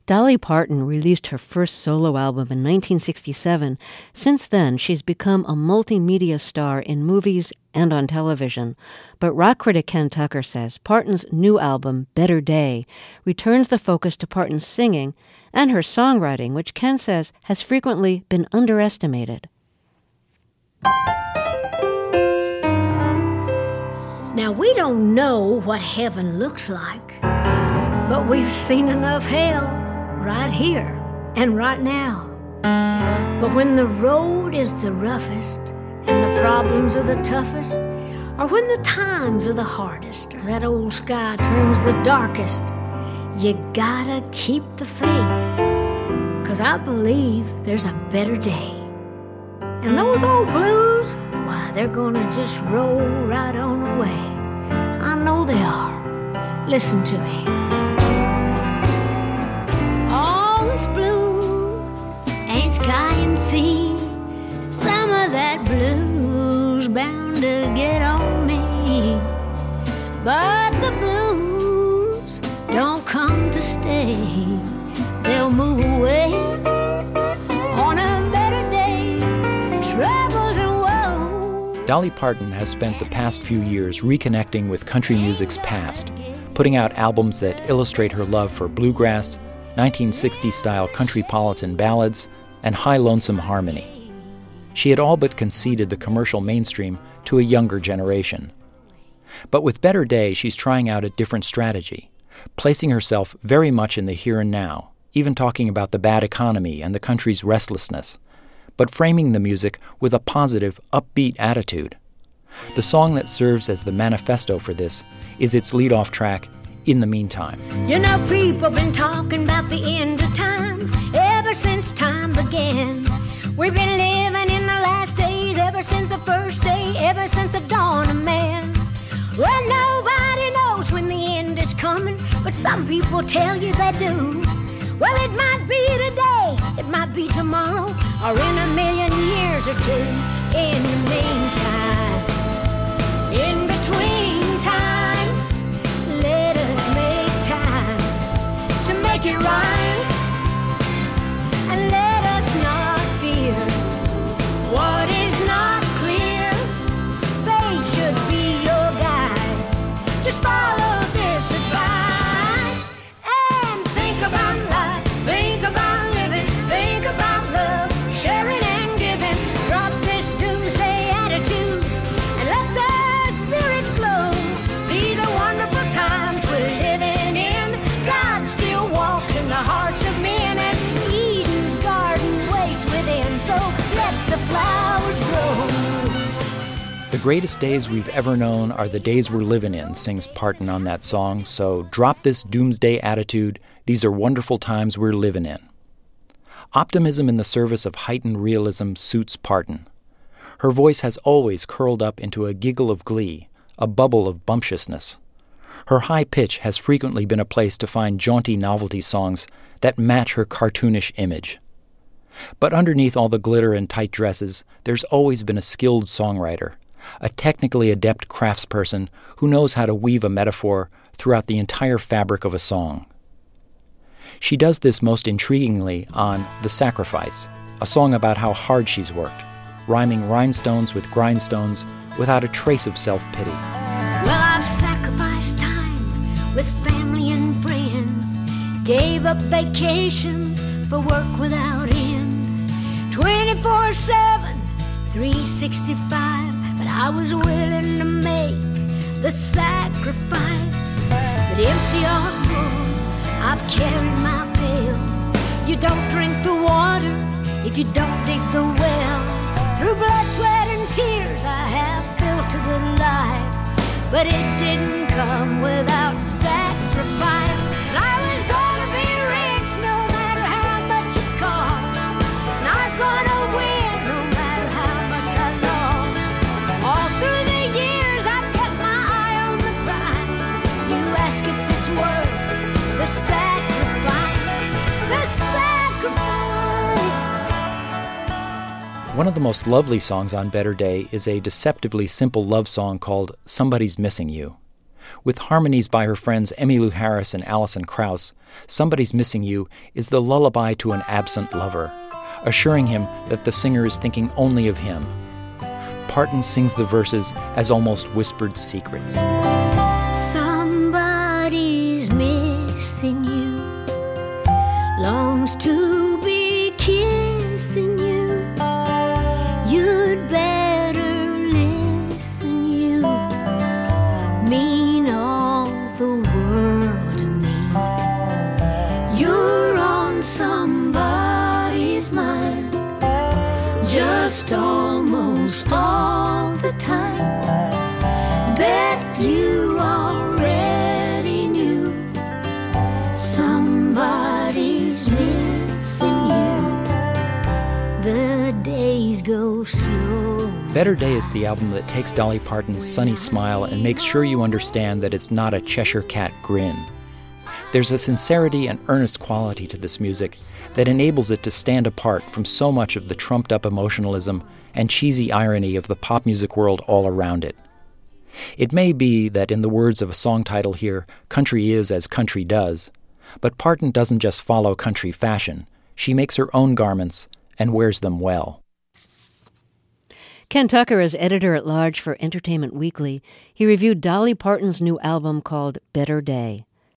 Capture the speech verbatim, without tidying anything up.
Dolly Parton released her first solo album in nineteen sixty-seven. Since then, she's become a multimedia star in movies and on television. But rock critic Ken Tucker says Parton's new album, Better Day, returns the focus to Parton's singing and her songwriting, which Ken says has frequently been underestimated. Now, we don't know what heaven looks like, but we've seen enough hell right here and right now. But when the road is the roughest and the problems are the toughest, or when the times are the hardest, or that old sky turns the darkest, you gotta keep the faith, 'cause I believe there's a better day. And those old blues, why, they're gonna just roll right on away. I know they are. Listen to me. All this blue ain't sky and sea. Some of that blues bound to get on me. But the blues don't come to stay. They'll move away on a better day. Troubles and woes. Dolly Parton has spent the past few years reconnecting with country music's past, putting out albums that illustrate her love for bluegrass, nineteen sixties-style countrypolitan ballads, and high lonesome harmony. She had all but conceded the commercial mainstream to a younger generation. But with Better Day, she's trying out a different strategy, placing herself very much in the here and now, even talking about the bad economy and the country's restlessness, but framing the music with a positive, upbeat attitude. The song that serves as the manifesto for this is its lead-off track, In the Meantime. You know, people been talking about the end of time ever since time began. We've been living in the last days ever since the first day, ever since the dawn of man. Well, nobody knows when the end is coming, but some people tell you they do. Well, it might be today, it might be tomorrow, or in a million years or two. In the meantime, in between time, let us make time to make it right, and let us not fear what is not clear. Faith should be your guide. Just follow this advice and think about life, think about living, think about love, sharing and giving. Drop this doomsday attitude and let the spirit flow. These are wonderful times we're living in. God still walks in the hearts of men, and Eden's garden waits within. So let the flowers grow. The greatest days we've ever known are the days we're living in, sings Parton on that song. So drop this doomsday attitude. These are wonderful times we're living in. Optimism in the service of heightened realism suits Parton. Her voice has always curled up into a giggle of glee, a bubble of bumptiousness. Her high pitch has frequently been a place to find jaunty novelty songs that match her cartoonish image. But underneath all the glitter and tight dresses, there's always been a skilled songwriter, a technically adept craftsperson who knows how to weave a metaphor throughout the entire fabric of a song. She does this most intriguingly on The Sacrifice, a song about how hard she's worked, rhyming rhinestones with grindstones without a trace of self-pity. Well, I've sacrificed time with family and friends, gave up vacations for work without end, twenty-four seven, three sixty-five, but I was willing to make the sacrifice. But empty or full, I've carried my pail. You don't drink the water if you don't dig the well. Through blood, sweat, and tears I have built a good life, but it didn't come without sacrifice. And I was gonna be rich no matter how much it cost, and I was gonna win no matter how much I lost. All through the years I've kept my eye on the prize. You ask if it's worth the sacrifice, the sacrifice. One of the most lovely songs on Better Day is a deceptively simple love song called Somebody's Missing You. With harmonies by her friends Emmylou Harris and Alison Krauss, Somebody's Missing You is the lullaby to an absent lover, assuring him that the singer is thinking only of him. Parton sings the verses as almost whispered secrets. Somebody's missing you, longs to be kissing you. You'd better listen, you mean all the world to me. You're on somebody's mind, just almost all the time. Bet you already knew somebody's missing you. The days go slow. Better Day is the album that takes Dolly Parton's sunny smile and makes sure you understand that it's not a Cheshire Cat grin. There's a sincerity and earnest quality to this music that enables it to stand apart from so much of the trumped-up emotionalism and cheesy irony of the pop music world all around it. It may be that, in the words of a song title here, country is as country does, but Parton doesn't just follow country fashion. She makes her own garments and wears them well. Ken Tucker is editor-at-large for Entertainment Weekly. He reviewed Dolly Parton's new album called Better Day.